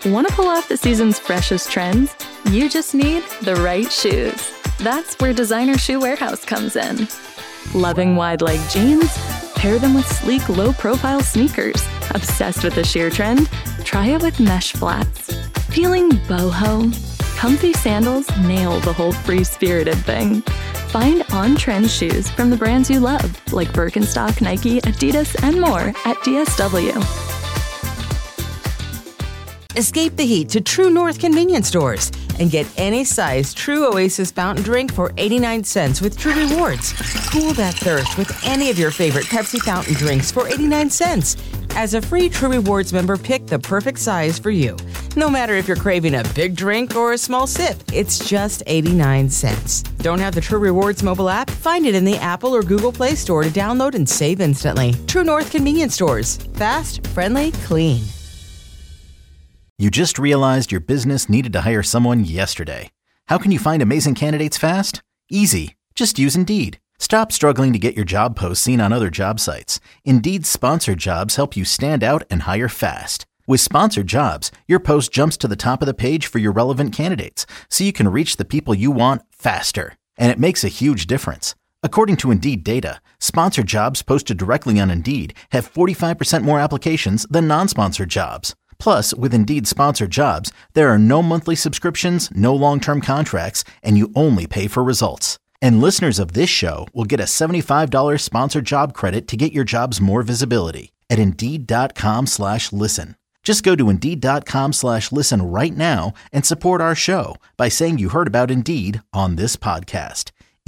Want to pull off the season's freshest trends? You just need the right shoes. That's where Designer Shoe Warehouse comes in. Loving wide-leg jeans? Pair them with sleek, low-profile sneakers. Obsessed with the sheer trend? Try it with mesh flats. Feeling boho? Comfy sandals nail the whole free-spirited thing. Find on-trend shoes from the brands you love, like Birkenstock, Nike, Adidas, and more at DSW. Escape the heat to True North convenience stores and get any size True Oasis fountain drink for 89 cents with True Rewards. Cool that thirst with any of your favorite Pepsi fountain drinks for 89 cents. As a free True Rewards member, pick the perfect size for you. No matter if you're craving a big drink or a small sip, it's just 89 cents. Don't have the True Rewards mobile app? Find it in the Apple or Google Play Store to download and save instantly. True North convenience stores. Fast, friendly, clean. You just realized your business needed to hire someone yesterday. How can you find amazing candidates fast? Easy. Just use Indeed. Stop struggling to get your job posts seen on other job sites. Indeed's sponsored jobs help you stand out and hire fast. With sponsored jobs, your post jumps to the top of the page for your relevant candidates, so you can reach the people you want faster. And it makes a huge difference. According to Indeed data, sponsored jobs posted directly on Indeed have 45% more applications than non-sponsored jobs. Plus, with Indeed sponsored jobs, there are no monthly subscriptions, no long-term contracts, and you only pay for results. And listeners of this show will get a $75 sponsored job credit to get your jobs more visibility at Indeed.com/listen. Just go to Indeed.com/listen right now and support our show by saying you heard about Indeed on this podcast.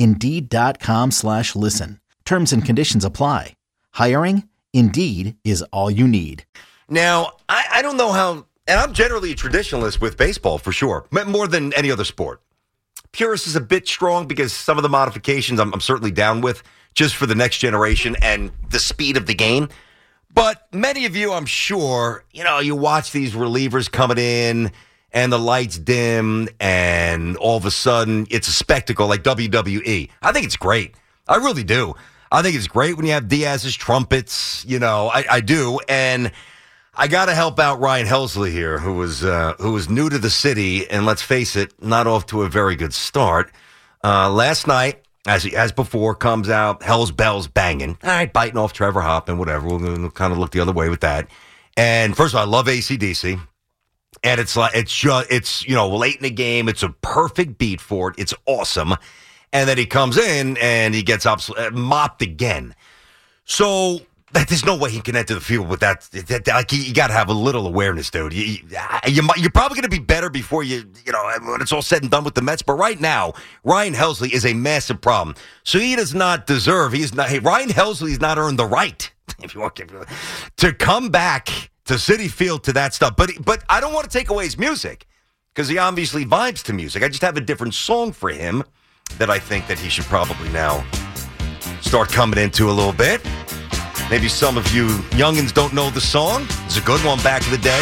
Indeed.com/listen. Terms and conditions apply. Hiring? Indeed is all you need. Now, I don't know how, and I'm generally a traditionalist with baseball for sure, more than any other sport. Purist is a bit strong because some of the modifications I'm certainly down with just for the next generation and the speed of the game. But many of you, I'm sure, you watch these relievers coming in and the lights dim and all of a sudden it's a spectacle like WWE. I think it's great. I really do. I think it's great when you have Diaz's trumpets. I do. And I got to help out Ryan Helsley here, who was new to the city, and let's face it, not off to a very good start. Last night, as before, comes out, Hell's Bells banging. All right, biting off Trevor Hoffman, whatever. We'll kind of look the other way with that. And first of all, I love AC/DC. And it's late in the game. It's a perfect beat for it. It's awesome. And then he comes in and he gets mopped again. So there's no way he can enter the field with that. You got to have a little awareness, dude. You're probably going to be better before when it's all said and done with the Mets. But right now, Ryan Helsley is a massive problem. So he does not deserve. Ryan Helsley has not earned the right, to come back to Citi Field to that stuff. But I don't want to take away his music because he obviously vibes to music. I just have a different song for him that I think that he should probably now start coming into a little bit. Maybe some of you youngins don't know the song. It's a good one back in the day.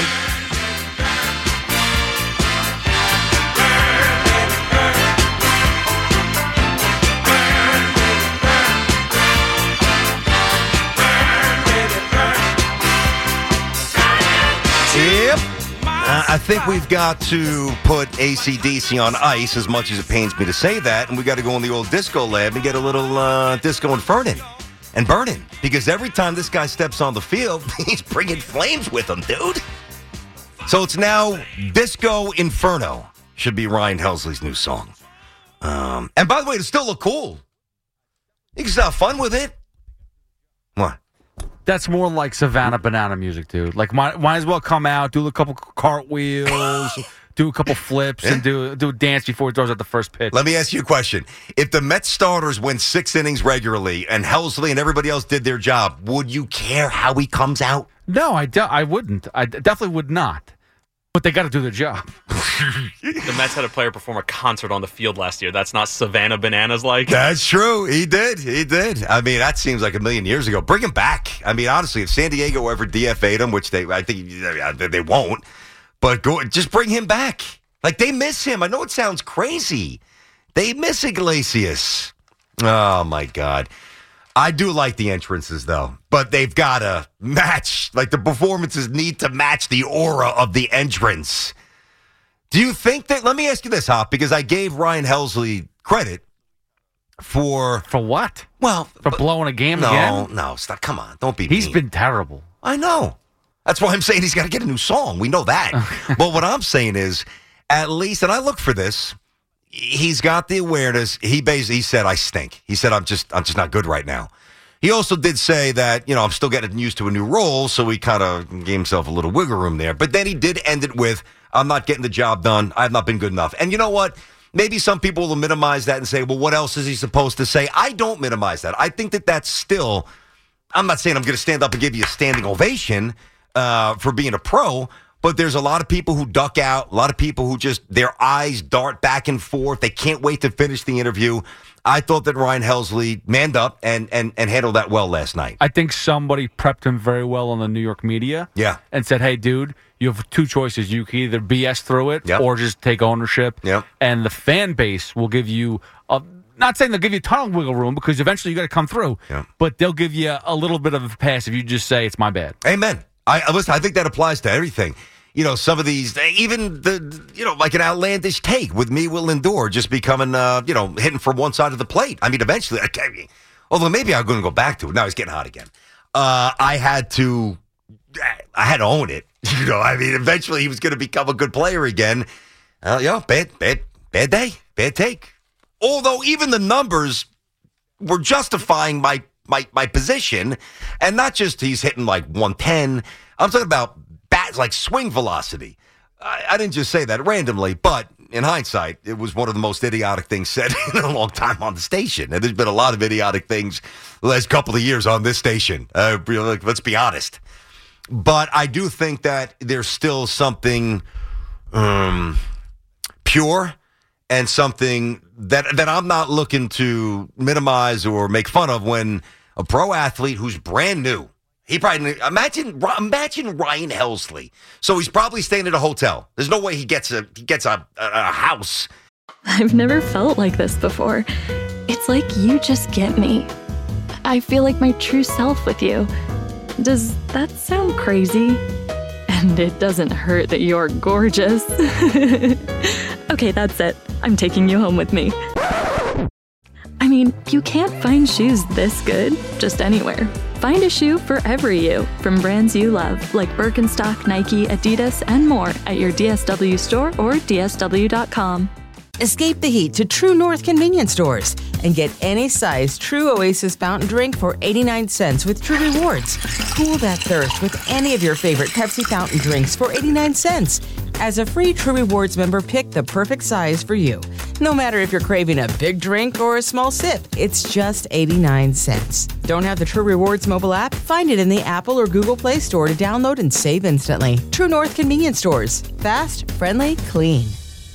Yep. I think we've got to put AC/DC on ice, as much as it pains me to say that, and we got to go in the old disco lab and get a little disco inferno and burning, because every time this guy steps on the field, he's bringing flames with him, dude. So it's now Disco Inferno. Should be Ryan Helsley's new song. And by the way, it'll still look cool. You can still have fun with it. What? That's more like Savannah Banana music, dude. Like, might as well come out, do a couple cartwheels, do a couple flips, and do a dance before he throws out the first pitch. Let me ask you a question. If the Mets starters win 6 innings regularly and Helsley and everybody else did their job, would you care how he comes out? No, I wouldn't. I definitely would not. But they got to do their job. The Mets had a player perform a concert on the field last year. That's not Savannah Bananas like. That's true. He did. I mean, that seems like a million years ago. Bring him back. I mean, honestly, if San Diego ever DFA'd him, which I think they won't, but just bring him back. Like, they miss him. I know it sounds crazy. They miss Iglesias. Oh, my God. I do like the entrances, though, but they've got to match. Like, the performances need to match the aura of the entrance. Do you think that, let me ask you this, Hop, because I gave Ryan Helsley credit for what? Well, for blowing a game again? No, stop. Come on. Don't be He's mean. been terrible. I know. That's why I'm saying he's got to get a new song. We know that. But what I'm saying is, at least, and I look for this, he's got the awareness. He said, I stink. He said, I'm just not good right now. He also did say that, I'm still getting used to a new role, so he kind of gave himself a little wiggle room there. But then he did end it with, I'm not getting the job done. I have not been good enough. And you know what? Maybe some people will minimize that and say, well, what else is he supposed to say? I don't minimize that. I think that that's still, I'm not saying I'm going to stand up and give you a standing ovation for being a pro, but there's a lot of people who duck out, a lot of people who just, their eyes dart back and forth. They can't wait to finish the interview. I thought that Ryan Helsley manned up and handled that well last night. I think somebody prepped him very well on the New York media. Yeah. And said, hey, dude, you have two choices. You can either BS through it or just take ownership. Yep. And the fan base will give you, not saying they'll give you a ton of wiggle room because eventually you got to come through, but they'll give you a little bit of a pass if you just say it's my bad. Amen. Listen, I think that applies to everything. Some of these, even like an outlandish take with me, Will Lindor, just becoming, hitting from one side of the plate. I mean, eventually, although maybe I'm going to go back to it. Now he's getting hot again. I had to own it. Eventually he was going to become a good player again. Bad day, bad take. Although even the numbers were justifying my position, and not just he's hitting like 110. I'm talking about bats like swing velocity. I didn't just say that randomly, but in hindsight, it was one of the most idiotic things said in a long time on the station. And there's been a lot of idiotic things the last couple of years on this station. Let's be honest. But I do think that there's still something pure and something that I'm not looking to minimize or make fun of when a pro athlete who's brand new, he probably, imagine Ryan Helsley. So he's probably staying at a hotel. There's no way he gets a house. I've never felt like this before. It's like you just get me. I feel like my true self with you. Does that sound crazy? And it doesn't hurt that you're gorgeous. Okay, that's it. I'm taking you home with me. I mean, you can't find shoes this good just anywhere. Find a shoe for every you from brands you love, like Birkenstock, Nike, Adidas, and more at your DSW store or DSW.com. Escape the heat to True North convenience stores and get any size True Oasis fountain drink for 89 cents with True Rewards. Cool that thirst with any of your favorite Pepsi fountain drinks for 89 cents. As a free True Rewards member, pick the perfect size for you. No matter if you're craving a big drink or a small sip, it's just 89 cents. Don't have the True Rewards mobile app? Find it in the Apple or Google Play Store to download and save instantly. True North convenience stores. Fast, friendly, clean.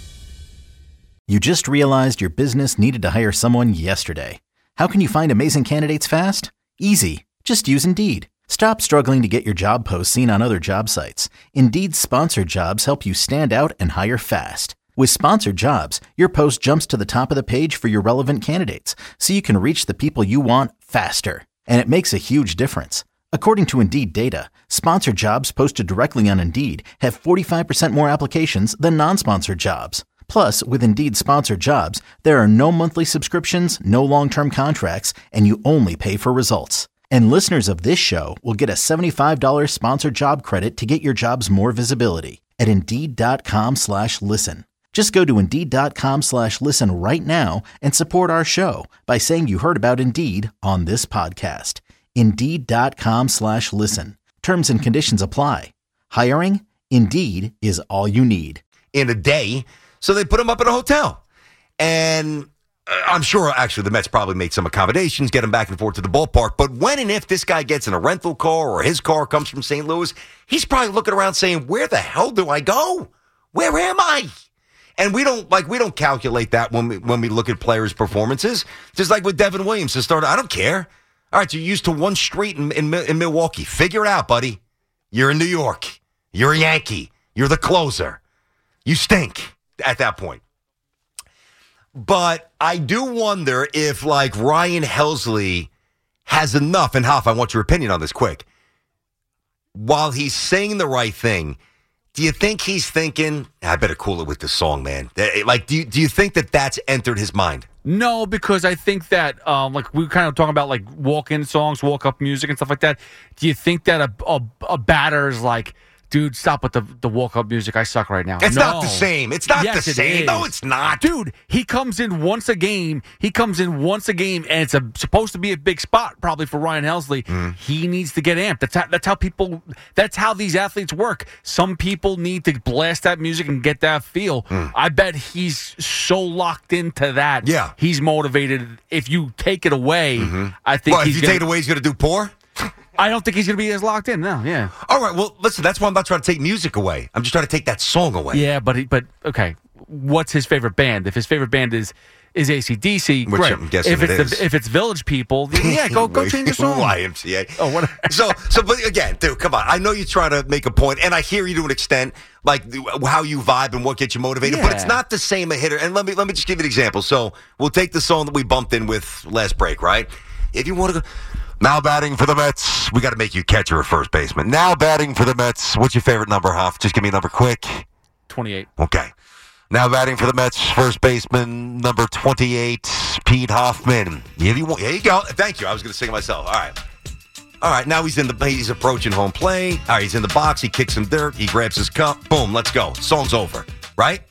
You just realized your business needed to hire someone yesterday. How can you find amazing candidates fast? Easy. Just use Indeed. Stop struggling to get your job posts seen on other job sites. Indeed's sponsored jobs help you stand out and hire fast. With sponsored jobs, your post jumps to the top of the page for your relevant candidates, so you can reach the people you want faster. And it makes a huge difference. According to Indeed data, sponsored jobs posted directly on Indeed have 45% more applications than non-sponsored jobs. Plus, with Indeed sponsored jobs, there are no monthly subscriptions, no long-term contracts, and you only pay for results. And listeners of this show will get a $75 sponsored job credit to get your jobs more visibility at Indeed.com/listen. Just go to Indeed.com/listen right now and support our show by saying you heard about Indeed on this podcast. Indeed.com/listen. Terms and conditions apply. Hiring? Indeed is all you need. In a day. So they put him up in a hotel. And I'm sure, actually, the Mets probably made some accommodations, get him back and forth to the ballpark. But when and if this guy gets in a rental car or his car comes from St. Louis, he's probably looking around saying, where the hell do I go? Where am I? And we don't calculate that when we look at players' performances. Just like with Devin Williams to start, I don't care. All right, you're used to one street in Milwaukee. Figure it out, buddy. You're in New York. You're a Yankee. You're the closer. You stink at that point. But I do wonder if, like, Ryan Helsley has enough. And Hoff, I want your opinion on this quick. While he's saying the right thing, do you think he's thinking, I better cool it with this song, man? Like, do you think that that's entered his mind? No, because I think that, like we were kind of talking about like walk-in songs, walk-up music and stuff like that. Do you think that a batter is like, dude, stop with the walk-up music. I suck right now. It's not the same. It's not the same. No, it's not. Dude, he comes in once a game. And it's supposed to be a big spot probably for Ryan Helsley. He needs to get amped. That's how these athletes work. Some people need to blast that music and get that feel. I bet he's so locked into that. Yeah. He's motivated. If you take it away, I think if you take it away, he's going to do poor? I don't think he's going to be as locked in. No, yeah. All right, well, listen, that's why I'm not trying to take music away. I'm just trying to take that song away. Yeah, but okay. What's his favorite band? If his favorite band is AC/DC, which great. I'm guessing If it's Village People, then yeah, go change the song. YMCA. Oh, whatever. So, but again, dude, come on. I know you try to make a point, and I hear you to an extent, like how you vibe and what gets you motivated. But it's not the same a hitter. And let me just give you an example. So we'll take the song that we bumped in with last break, right? If you want to go. Now batting for the Mets. We got to make you catcher or first baseman. Now batting for the Mets. What's your favorite number, Hoff? Just give me a number quick. 28. Okay. Now batting for the Mets, first baseman, number 28, Pete Hoffman. Here you go. Thank you. I was going to sing it myself. All right. Now he's approaching home plate. All right. He's in the box. He kicks some dirt. He grabs his cup. Boom. Let's go. Song's over. Right?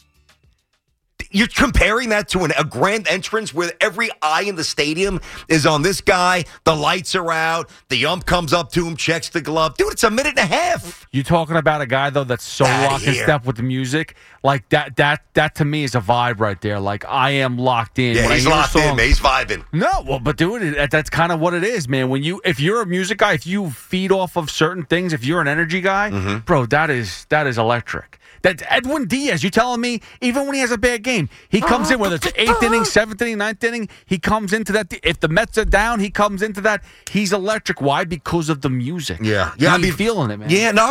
You're comparing that to a grand entrance where every eye in the stadium is on this guy. The lights are out. The ump comes up to him, checks the glove. Dude, it's a minute and a half. You talking about a guy, though, that's so locked in step with the music? Like, that to me is a vibe right there. Like, I am locked in. Yeah, he's locked in, man. He's vibing. No, well, but dude, that's kind of what it is, man. If you're a music guy, if you feed off of certain things, if you're an energy guy, bro, that is electric. That's Edwin Diaz. You telling me even when he has a bad game, he comes in, whether it's 8th inning, 7th inning, 9th inning, he comes into that. If the Mets are down, he comes into that. He's electric. Why? Because of the music. Yeah. I mean, feeling it, man. Yeah, no,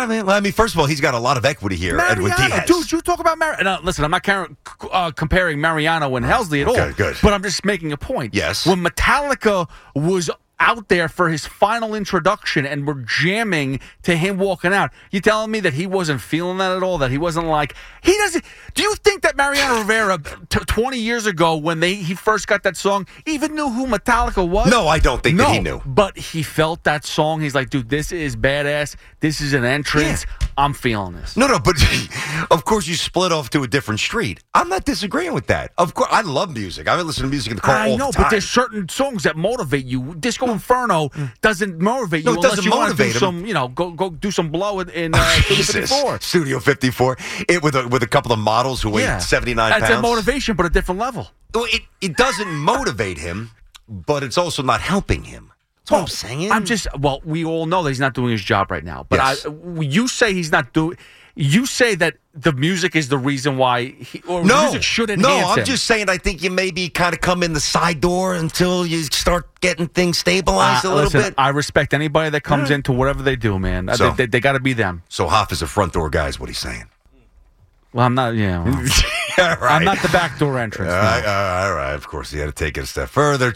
I mean, first of all, he's got a lot of equity here, Edwin Diaz. Dude, you talk about Mariano. Listen, I'm not comparing Mariano and Helsley at all. Okay, good. But I'm just making a point. Yes. When Metallica was out there for his final introduction and we're jamming to him walking out, you telling me that he wasn't feeling that at all? That he wasn't like, he doesn't. Do you think that Mariano Rivera 20 years ago when he first got that song even knew who Metallica was? No, I don't think that he knew. But he felt that song. He's like, dude, this is badass. This is an entrance. Yeah. I'm feeling this. No, but of course you split off to a different street. I'm not disagreeing with that. Of course, I love music. I listen to music in the car all the time. But there's certain songs that motivate you. Disco Inferno doesn't motivate you unless you want to do some, go do some blow in Studio 54. Studio 54 with a couple of models who weigh 79 pounds. That's a motivation, but a different level. It doesn't motivate him, but it's also not helping him. That's what I'm saying. We all know that he's not doing his job right now. But yes. You say he's not doing. You say that the music is the reason why music should enhance him. No, I'm just saying I think you maybe kind of come in the side door until you start getting things stabilized a little bit. I respect anybody that comes into whatever they do, man. So, they got to be them. So Hoff is a front door guy is what he's saying. Well, I'm not, Right. I'm not the back door entrance. All right. Of course, you had to take it a step further.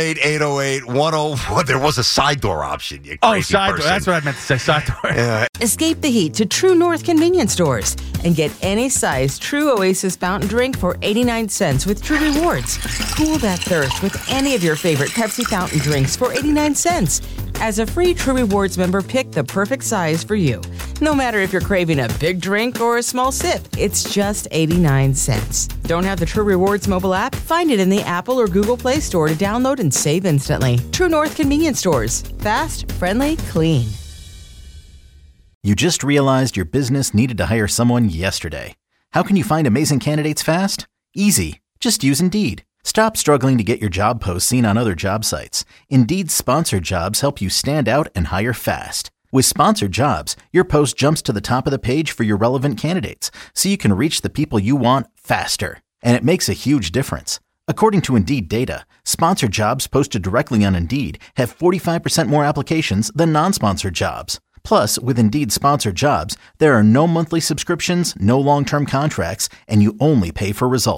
888-808-101. There was a side door option. You crazy side person. door. That's what I meant to say. Side door. Escape the heat to True North convenience stores and get any size True Oasis fountain drink for 89 cents with True Rewards. Cool that thirst with any of your favorite Pepsi fountain drinks for 89 cents. As a free True Rewards member, pick the perfect size for you. No matter if you're craving a big drink or a small sip, it's just 89 cents. Don't have the True Rewards mobile app? Find it in the Apple or Google Play Store to download and save instantly. True North convenience stores. Fast, friendly, clean. You just realized your business needed to hire someone yesterday. How can you find amazing candidates fast? Easy. Just use Indeed. Stop struggling to get your job posts seen on other job sites. Indeed's sponsored jobs help you stand out and hire fast. With sponsored jobs, your post jumps to the top of the page for your relevant candidates, so you can reach the people you want faster. And it makes a huge difference. According to Indeed data, sponsored jobs posted directly on Indeed have 45% more applications than non-sponsored jobs. Plus, with Indeed sponsored jobs, there are no monthly subscriptions, no long-term contracts, and you only pay for results.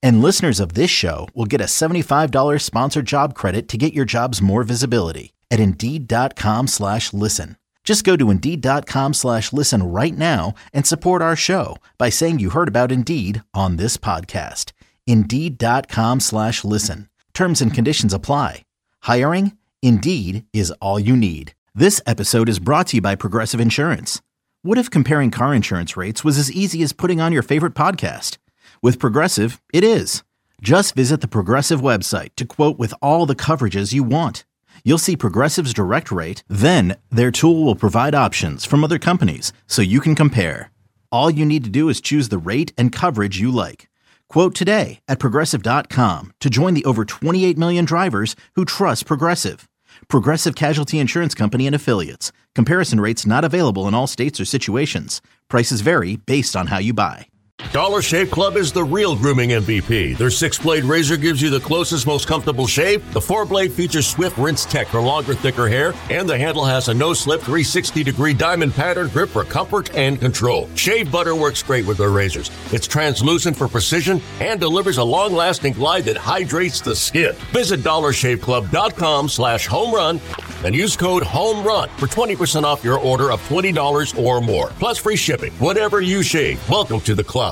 And listeners of this show will get a $75 sponsored job credit to get your jobs more visibility at Indeed.com/listen. Just go to Indeed.com/listen right now and support our show by saying you heard about Indeed on this podcast. Indeed.com/listen. Terms and conditions apply. Hiring? Indeed is all you need. This episode is brought to you by Progressive Insurance. What if comparing car insurance rates was as easy as putting on your favorite podcast? With Progressive, it is. Just visit the Progressive website to quote with all the coverages you want. You'll see Progressive's direct rate, then their tool will provide options from other companies so you can compare. All you need to do is choose the rate and coverage you like. Quote today at Progressive.com to join the over 28 million drivers who trust Progressive. Progressive Casualty Insurance Company and Affiliates. Comparison rates not available in all states or situations. Prices vary based on how you buy. Dollar Shave Club is the real grooming MVP. Their 6-blade razor gives you the closest, most comfortable shave. The 4-blade features Swift Rinse Tech for longer, thicker hair. And the handle has a no-slip 360-degree diamond pattern grip for comfort and control. Shave butter works great with their razors. It's translucent for precision and delivers a long-lasting glide that hydrates the skin. Visit DollarShaveClub.com/homerun and use code HOMERUN for 20% off your order of $20 or more. Plus free shipping. Whatever you shave, welcome to the club.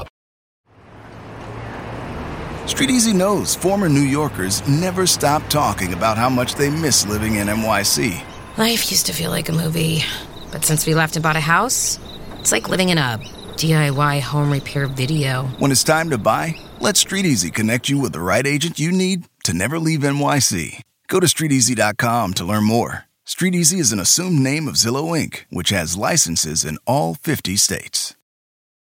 Street Easy knows former New Yorkers never stop talking about how much they miss living in NYC. Life used to feel like a movie, but since we left and bought a house, it's like living in a DIY home repair video. When it's time to buy, let Street Easy connect you with the right agent you need to never leave NYC. Go to StreetEasy.com to learn more. Street Easy is an assumed name of Zillow Inc., which has licenses in all 50 states.